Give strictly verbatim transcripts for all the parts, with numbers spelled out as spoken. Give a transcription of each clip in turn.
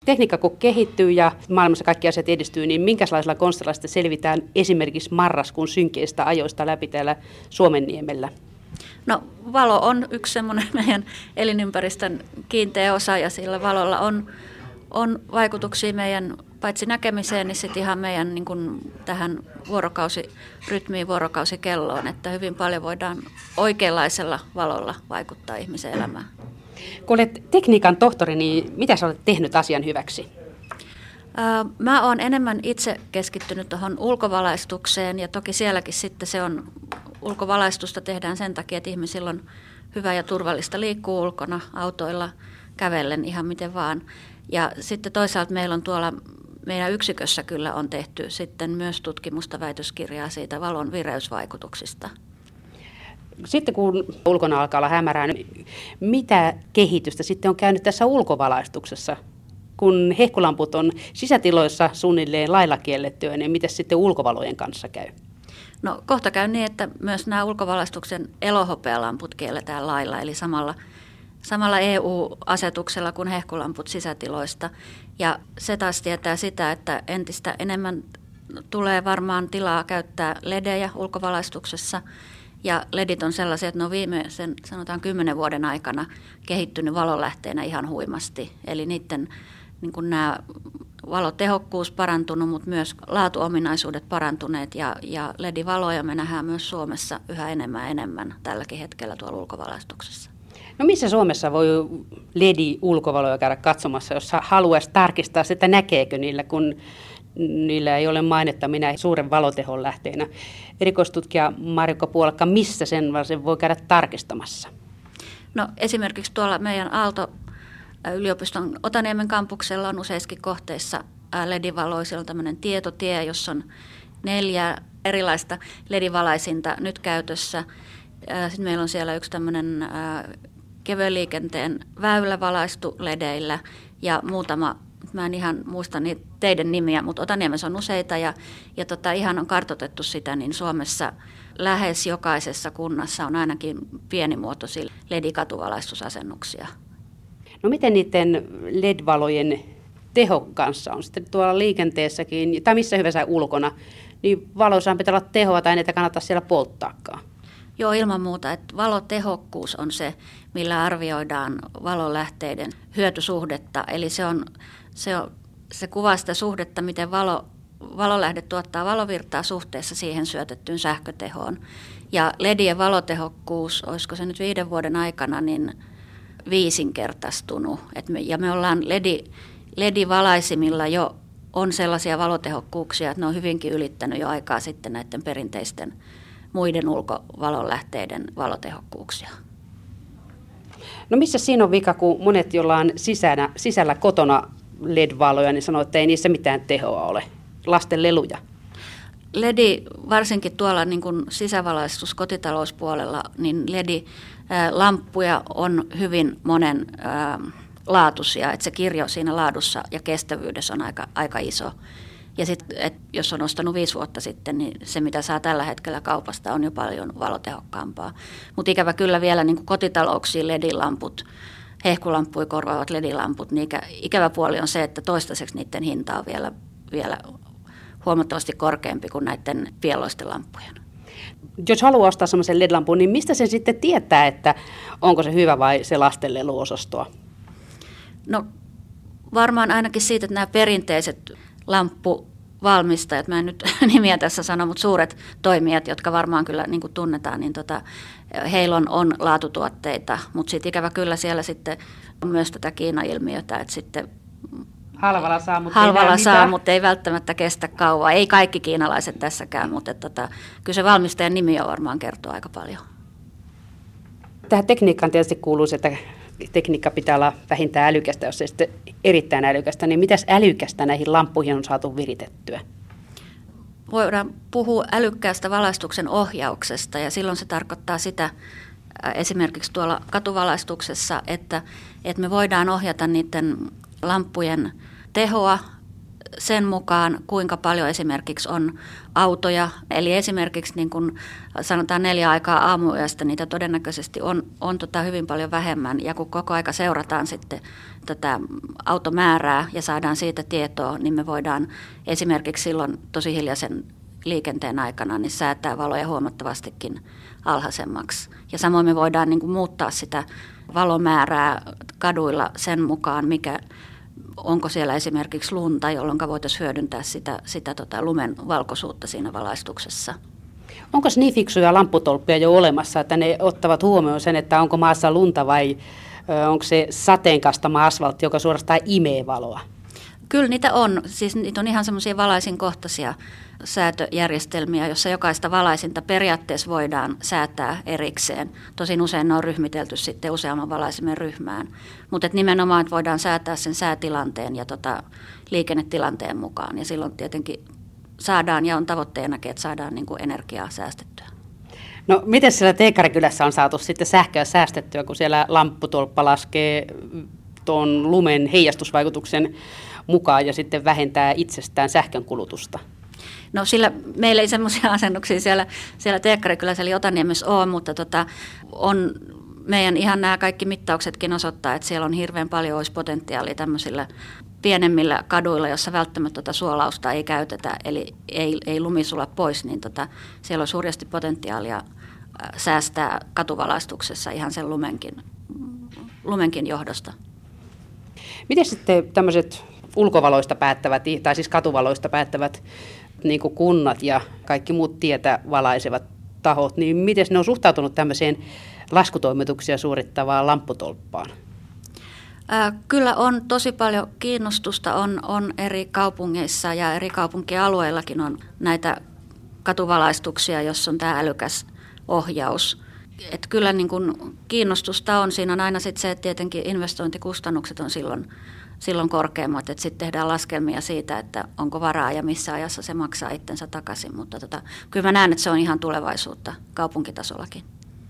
Tekniikka kun kehittyy ja maailmassa kaikki asiat edistyy, niin minkälaisilla konstellaista selvitään esimerkiksi marraskuun synkeistä ajoista läpi täällä Suomenniemellä? No valo on yksi semmoinen meidän elinympäristön kiinteä osa ja sillä valolla on, on vaikutuksia meidän paitsi näkemiseen, niin sitten ihan meidän niin kuin tähän vuorokausirytmiin, vuorokausikelloon, että hyvin paljon voidaan oikeanlaisella valolla vaikuttaa ihmisen elämään. Kun olet tekniikan tohtori, niin mitä sä olet tehnyt asian hyväksi? Mä oon enemmän itse keskittynyt tuohon ulkovalaistukseen ja toki sielläkin sitten se on, ulkovalaistusta tehdään sen takia, että ihmisillä on hyvä ja turvallista liikkua ulkona autoilla, kävellen ihan miten vaan. Ja sitten toisaalta meillä on tuolla meidän yksikössä kyllä on tehty sitten myös tutkimusta, väitöskirjaa siitä valon vireysvaikutuksista. Sitten kun ulkona alkaa olla hämärää, niin mitä kehitystä sitten on käynyt tässä ulkovalaistuksessa? Kun hehkulamput on sisätiloissa suunnilleen lailla kiellettyä, niin miten sitten ulkovalojen kanssa käy? No kohta käy niin, että myös nämä ulkovalaistuksen elohopealamput kielletään lailla, eli samalla, samalla E U-asetuksella kuin hehkulamput sisätiloista. Ja se taas tietää sitä, että entistä enemmän tulee varmaan tilaa käyttää ledejä ulkovalaistuksessa. Ja ledit on sellaisia, että ne on viimeisen sanotaan kymmenen vuoden aikana kehittynyt valonlähteenä ihan huimasti. Eli niiden niin kuin nämä valotehokkuus parantunut, mutta myös laatuominaisuudet parantuneet ja, ja ledivaloja me nähdään myös Suomessa yhä enemmän ja enemmän tälläkin hetkellä tuolla ulkovalaistuksessa. No missä Suomessa voi ledi-ulkovaloja käydä katsomassa, jos haluaisi tarkistaa sitä, näkeekö niillä, kun niillä ei ole mainetta minä suuren valotehon lähteenä. Erikoistutkija Marjukka Puolakka, missä sen, sen voi käydä tarkistamassa? No esimerkiksi tuolla meidän Aalto-yliopiston Otaniemen kampuksella on useissakin kohteissa ledivaloisia, on tämmöinen tietotie, jossa on neljä erilaista ledivalaisinta nyt käytössä. Sitten meillä on siellä yksi tämmöinen kevyen liikenteen väylä valaistu ledeillä ja muutama. Mä en ihan muista niitä teidän nimiä, mutta Otaniemessä on useita ja, ja tota, ihan on kartoitettu sitä, niin Suomessa lähes jokaisessa kunnassa on ainakin pienimuotoisia ledikatuvalaistusasennuksia. No miten niiden L E D-valojen teho kanssa on sitten tuolla liikenteessäkin, tai missä hyvänsä ulkona, niin valoissaan pitää olla tehoa tai niitä kannattaa siellä polttaakaan? Joo, ilman muuta, että valotehokkuus on se, millä arvioidaan valonlähteiden hyötysuhdetta, eli se on Se, on, se kuvaa sitä suhdetta, miten valo, valolähde tuottaa valovirtaa suhteessa siihen syötettyyn sähkötehoon. Ja ledien valotehokkuus, olisiko se nyt viiden vuoden aikana, niin viisinkertaistunut. Et me, ja me ollaan ledi, ledivalaisimilla jo on sellaisia valotehokkuuksia, että ne on hyvinkin ylittänyt jo aikaa sitten näiden perinteisten muiden ulkovalonlähteiden valotehokkuuksia. No missä siinä on vika, kun monet, joilla on sisällä, sisällä kotona L E D-valoja, niin sanoo, että ei niissä mitään tehoa ole. Lasten leluja. Ledi, varsinkin tuolla niin kuin sisävalaistus kotitalouspuolella, niin ledi-lamppuja on hyvin monen ää, laatuisia, että se kirjo siinä laadussa ja kestävyydessä on aika, aika iso. Ja sitten, jos on ostanut viisi vuotta sitten, niin se mitä saa tällä hetkellä kaupasta on jo paljon valotehokkaampaa. Mutta ikävä kyllä vielä niin kuin kotitalouksiin ledilamput, hehkulamppuja korvaavat ledilamput, niin ikä, ikävä puoli on se, että toistaiseksi niiden hinta on vielä, vielä huomattavasti korkeampi kuin näiden pielloisten lamppujen. Jos haluaa ostaa semmoisen L E D-lampun, niin mistä sen sitten tietää, että onko se hyvä vai se lastenleluosastoa? No varmaan ainakin siitä, että nämä perinteiset lamppuvalmistajat, mä en nyt nimiä tässä sano, mutta suuret toimijat, jotka varmaan kyllä niin kuin tunnetaan, niin tota, heillä on, on laatutuotteita, mutta sitten ikävä kyllä siellä sitten on myös tätä Kiina-ilmiötä, että sitten halvalla saa, mutta, halvalla ei, saa, mutta ei välttämättä kestä kauan. Ei kaikki kiinalaiset tässäkään, mutta tota, kyllä se valmistajan nimi on varmaan kertoo aika paljon. Tähän tekniikkaan tietysti kuuluu se, että tekniikka pitää olla vähintään älykästä, jos ei sitten erittäin älykästä, niin mitäs älykästä näihin lamppuihin on saatu viritettyä? Voidaan puhua älykkäästä valaistuksen ohjauksesta ja silloin se tarkoittaa sitä esimerkiksi tuolla katuvalaistuksessa, että, että me voidaan ohjata niiden lamppujen tehoa sen mukaan, kuinka paljon esimerkiksi on autoja. Eli esimerkiksi niin kun sanotaan neljä aikaa aamuyöstä, niitä todennäköisesti on, on tota hyvin paljon vähemmän. Ja kun koko aika seurataan sitten tätä automäärää ja saadaan siitä tietoa, niin me voidaan esimerkiksi silloin tosi hiljaisen liikenteen aikana niin säätää valoja huomattavastikin alhaisemmaksi. Ja samoin me voidaan niin kuin muuttaa sitä valomäärää kaduilla sen mukaan, mikä, onko siellä esimerkiksi lunta, jolloin voitaisiin hyödyntää sitä, sitä tota lumen valkoisuutta siinä valaistuksessa. Onko niin fiksuja lampputolppia jo olemassa, että ne ottavat huomioon sen, että onko maassa lunta vai onko se sateenkastama asfaltti, joka suorastaan imee valoa? Kyllä niitä on. Siis niitä on ihan semmoisia valaisinkohtaisia säätöjärjestelmiä, jossa jokaista valaisinta periaatteessa voidaan säätää erikseen. Tosin usein ne on ryhmitelty sitten useamman valaisimen ryhmään. Mutta nimenomaan että voidaan säätää sen säätilanteen ja tota liikennetilanteen mukaan. Ja silloin tietenkin saadaan ja on tavoitteenakin, että saadaan niin kuin energiaa säästettyä. No miten siellä Teekkarikylässä on saatu sitten sähköä säästettyä, kun siellä lampputolppa laskee tuon lumen heijastusvaikutuksen mukaan ja sitten vähentää itsestään sähkönkulutusta? No sillä meillä ei semmoisia asennuksia siellä, siellä Teekkarikylässä eli Otaniemessä ole, mutta tota, on meidän ihan nämä kaikki mittauksetkin osoittaa, että siellä on hirveän paljon olisi potentiaalia tämmöisillä pienemmillä kaduilla, jossa välttämättä tota suolausta ei käytetä, eli ei, ei lumi sula pois, niin tota, siellä on suuresti potentiaalia säästää katuvalaistuksessa ihan sen lumenkin, lumenkin johdosta. Miten sitten tämmöiset ulkovaloista päättävät, tai siis katuvaloista päättävät niin kuin kunnat ja kaikki muut tietä valaisevat tahot, niin miten ne on suhtautunut tämmöiseen laskutoimituksia suorittavaan lampputolppaan? Ää, kyllä on tosi paljon kiinnostusta, on, on eri kaupungeissa ja eri kaupunkialueillakin on näitä katuvalaistuksia, jossa on tämä älykäs ohjaus. Et kyllä niin kun kiinnostusta on, siinä on aina sit se, että tietenkin investointikustannukset on silloin, silloin korkeammat, että sitten tehdään laskelmia siitä, että onko varaa ja missä ajassa se maksaa itsensä takaisin, mutta tota, kyllä mä näen, että se on ihan tulevaisuutta kaupunkitasollakin.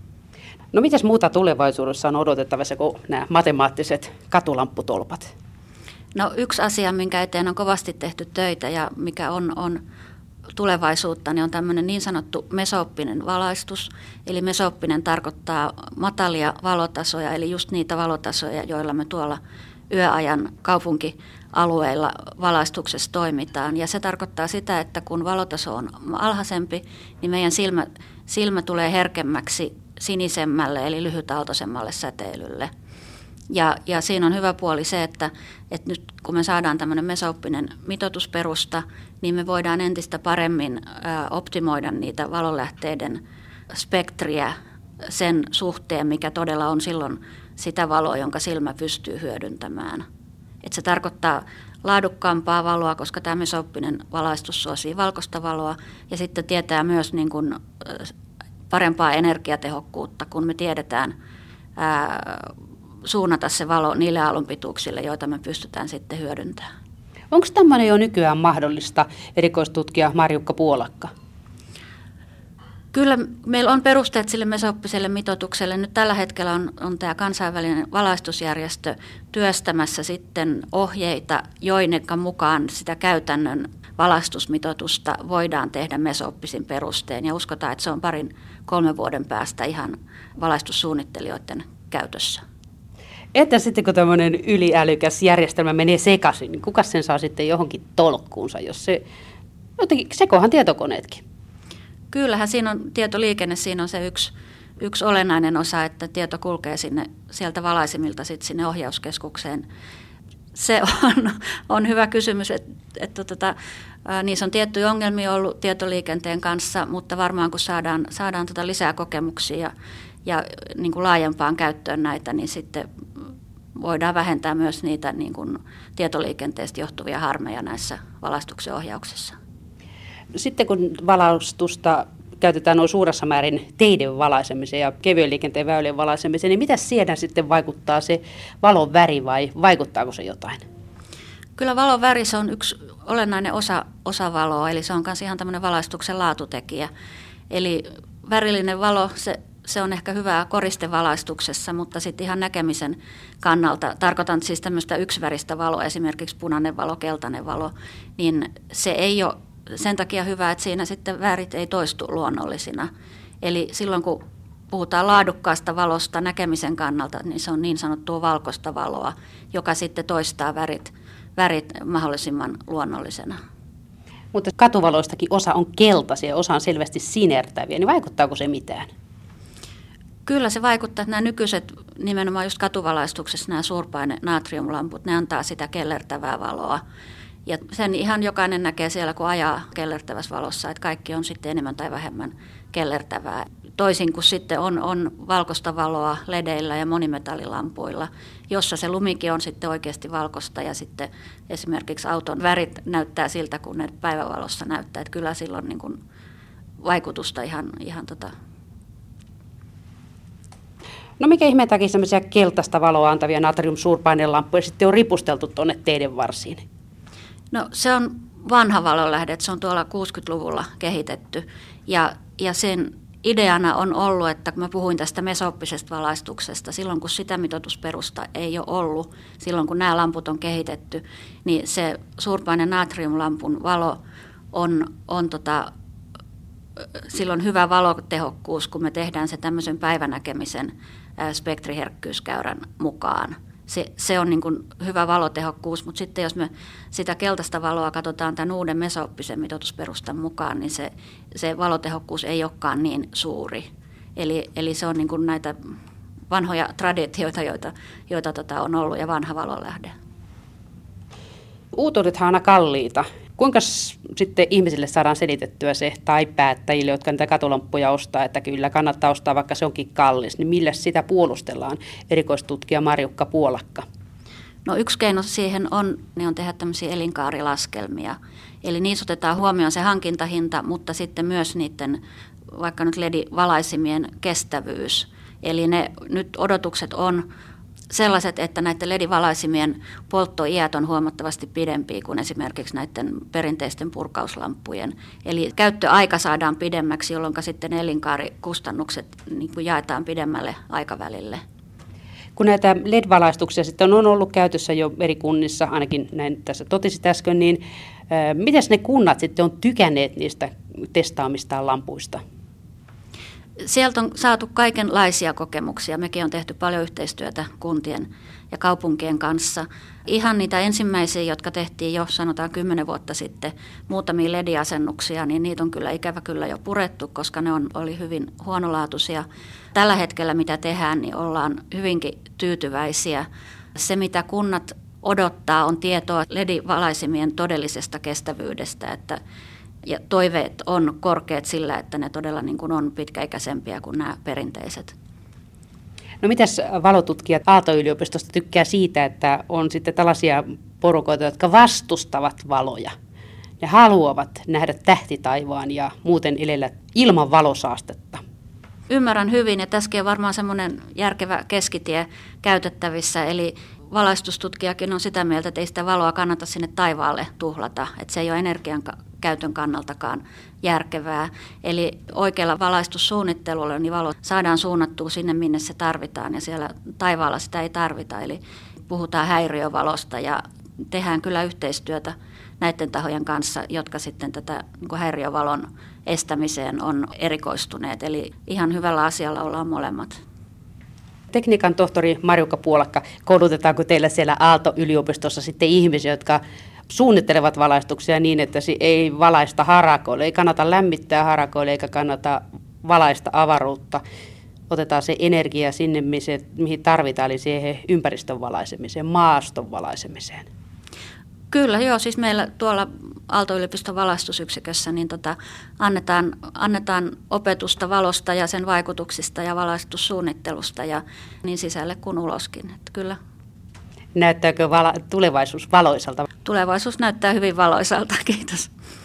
No mitäs muuta tulevaisuudessa on odotettavassa kuin nämä matemaattiset katulampputolpat? No yksi asia, minkä eteen on kovasti tehty töitä ja mikä on, on tulevaisuutta, niin on tämmöinen niin sanottu mesooppinen valaistus. Eli mesooppinen tarkoittaa matalia valotasoja, eli just niitä valotasoja, joilla me tuolla yöajan kaupunkialueilla valaistuksessa toimitaan. Ja se tarkoittaa sitä, että kun valotaso on alhaisempi, niin meidän silmä, silmä tulee herkemmäksi sinisemmälle eli lyhytaaltoisemmalle säteilylle. Ja, ja siinä on hyvä puoli se, että, että nyt kun me saadaan tämmöinen mesooppinen mitoitusperusta, niin me voidaan entistä paremmin ä, optimoida niitä valonlähteiden spektriä sen suhteen, mikä todella on silloin sitä valoa, jonka silmä pystyy hyödyntämään. Et se tarkoittaa laadukkaampaa valoa, koska tämä mesooppinen valaistus suosii valkoista valoa, ja sitten tietää myös niin kun, parempaa energiatehokkuutta, kun me tiedetään ää, suunnata se valo niille aallonpituuksille, joita me pystytään sitten hyödyntämään. Onko tämmöinen jo nykyään mahdollista, erikoistutkija Marjukka Puolakka? Kyllä meillä on perusteet sille mesooppiselle mitoitukselle. Nyt tällä hetkellä on, on tämä kansainvälinen valaistusjärjestö työstämässä sitten ohjeita, joiden mukaan sitä käytännön valaistusmitoitusta voidaan tehdä mesooppisin perusteen. Ja uskotaan, että se on parin kolmen vuoden päästä ihan valaistussuunnittelijoiden käytössä. Että sitten kun tämmöinen yliälykäs järjestelmä menee sekaisin, niin kuka sen saa sitten johonkin tolkkuunsa, jos se, jotenkin sekoahan tietokoneetkin. Kyllähän siinä on tietoliikenne, siinä on se yksi, yksi olennainen osa, että tieto kulkee sinne, sieltä valaisimilta sitten sinne ohjauskeskukseen. Se on, on hyvä kysymys, että, että tota, niissä on tiettyjä ongelmia ollut tietoliikenteen kanssa, mutta varmaan kun saadaan, saadaan tota lisää kokemuksia ja, ja niin kuin laajempaan käyttöön näitä, niin sitten voidaan vähentää myös niitä niin kuin tietoliikenteestä johtuvia harmeja näissä valaistuksen ohjauksissa. Sitten kun valaistusta käytetään noin suuressa määrin teiden valaisemiseen ja kevyen liikenteen väylien valaisemiseen, niin mitä siellä sitten vaikuttaa se valon väri vai vaikuttaako se jotain? Kyllä valon väri se on yksi olennainen osa, osa valoa, eli se on myös ihan tämmöinen valaistuksen laatutekijä. Eli värillinen valo, se se on ehkä hyvää koristevalaistuksessa, mutta sitten ihan näkemisen kannalta, tarkoitan siis tämmöistä yksiväristä valoa, esimerkiksi punainen valo, keltainen valo, niin se ei ole sen takia hyvä, että siinä sitten värit ei toistu luonnollisina. Eli silloin kun puhutaan laadukkaasta valosta näkemisen kannalta, niin se on niin sanottua valkoista valoa, joka sitten toistaa värit, värit mahdollisimman luonnollisena. Mutta katuvaloistakin osa on keltaisia ja osa on selvästi sinertäviä, niin vaikuttaako se mitään? Kyllä se vaikuttaa, että nämä nykyiset, nimenomaan just katuvalaistuksessa nämä suurpaine natriumlamput, ne antaa sitä kellertävää valoa. Ja sen ihan jokainen näkee siellä, kun ajaa kellertävässä valossa, että kaikki on sitten enemmän tai vähemmän kellertävää. Toisin kuin sitten on, on valkoista valoa ledeillä ja monimetallilampuilla, jossa se lumikin on sitten oikeasti valkoista ja sitten esimerkiksi auton värit näyttää siltä, kun ne päivävalossa näyttää. Että kyllä sillä on niin kuin vaikutusta ihan, ihan tota. No mikä ihmeen takia sellaisia keltaista valoa antavia natrium-suurpainelampuja sitten on ripusteltu tuonne teiden varsiin? No se on vanha valonlähde, se on tuolla kuusikymmentäluvulla kehitetty ja, ja sen ideana on ollut, että kun mä puhuin tästä mesooppisesta valaistuksesta, silloin kun sitä mitoitusperusta ei ole ollut, silloin kun nämä lamput on kehitetty, niin se suurpaine natriumlampun valo on, on tota, silloin hyvä valotehokkuus, kun me tehdään se tämmöisen päivänäkemisen spektriherkkyyskäyrän mukaan. Se, se on niin kuin hyvä valotehokkuus, mutta sitten jos me sitä keltaista valoa katsotaan tämän uuden mesooppisen mitoitusperustan mukaan, niin se, se valotehokkuus ei olekaan niin suuri. Eli, eli se on niin kuin näitä vanhoja traditioita, joita, joita tota on ollut, ja vanha valonlähde. Uutuudethan on aina kalliita. Kuinka sitten ihmisille saadaan selitettyä se, tai päättäjille, jotka niitä katulamppuja ostaa, että kyllä kannattaa ostaa, vaikka se onkin kallis, niin millä sitä puolustellaan, erikoistutkija Marjukka Puolakka? No yksi keino siihen on, niin on tehdä tämmöisiä elinkaarilaskelmia. Eli niissä otetaan huomioon se hankintahinta, mutta sitten myös niiden vaikka nyt L E D-valaisimien kestävyys. Eli ne nyt odotukset on sellaiset, että näiden L E D-valaisimien polttoiät on huomattavasti pidempiä kuin esimerkiksi näiden perinteisten purkauslamppujen. Eli käyttöaika saadaan pidemmäksi, jolloin sitten elinkaarikustannukset niin kuin jaetaan pidemmälle aikavälille. Kun näitä L E D-valaistuksia sitten on ollut käytössä jo eri kunnissa, ainakin näin tässä totesit äsken, niin äh, miten ne kunnat sitten on tykänneet niistä testaamistaan lampuista? Sieltä on saatu kaikenlaisia kokemuksia. Mekin on tehty paljon yhteistyötä kuntien ja kaupunkien kanssa. Ihan niitä ensimmäisiä, jotka tehtiin jo sanotaan kymmenen vuotta sitten, muutamia L E D-asennuksia, niin niitä on kyllä ikävä kyllä jo purettu, koska ne on, oli hyvin huonolaatuisia. Tällä hetkellä mitä tehdään, niin ollaan hyvinkin tyytyväisiä. Se mitä kunnat odottaa on tietoa L E D-valaisimien todellisesta kestävyydestä, että ja toiveet on korkeat sillä, että ne todella niin kuin on pitkäikäisempiä kuin nämä perinteiset. No mitäs valotutkijat Aalto-yliopistosta tykkää siitä, että on sitten tällaisia porukoita, jotka vastustavat valoja. Ne haluavat nähdä tähtitaivaan ja muuten elellä ilman valosaastetta. Ymmärrän hyvin, ja tässäkin on varmaan semmoinen järkevä keskitie käytettävissä, eli valaistustutkijakin on sitä mieltä, että ei sitä valoa kannata sinne taivaalle tuhlata, että se ei ole energian käytön kannaltakaan järkevää. Eli oikealla valaistussuunnittelulla niin valo saadaan suunnattua sinne, minne se tarvitaan, ja siellä taivaalla sitä ei tarvita. Eli puhutaan häiriövalosta, ja tehdään kyllä yhteistyötä näiden tahojen kanssa, jotka sitten tätä niin häiriövalon estämiseen on erikoistuneet. Eli ihan hyvällä asialla ollaan molemmat. Tekniikan tohtori Marjukka Puolakka, koulutetaanko teillä siellä Aalto-yliopistossa sitten ihmisiä, jotka suunnittelevat valaistuksia niin, että se ei valaista harakoille, ei kannata lämmittää harakoille eikä kannata valaista avaruutta. Otetaan se energia sinne, mihin tarvitaan, eli siihen ympäristön valaisemiseen, maaston valaisemiseen. Kyllä, joo. Siis meillä tuolla Aalto-yliopiston valaistusyksikössä niin tota, annetaan, annetaan opetusta valosta ja sen vaikutuksista ja valaistussuunnittelusta ja niin sisälle kuin uloskin. Että kyllä. Näyttääkö vala- tulevaisuus valoisalta? Tulevaisuus näyttää hyvin valoisalta, kiitos.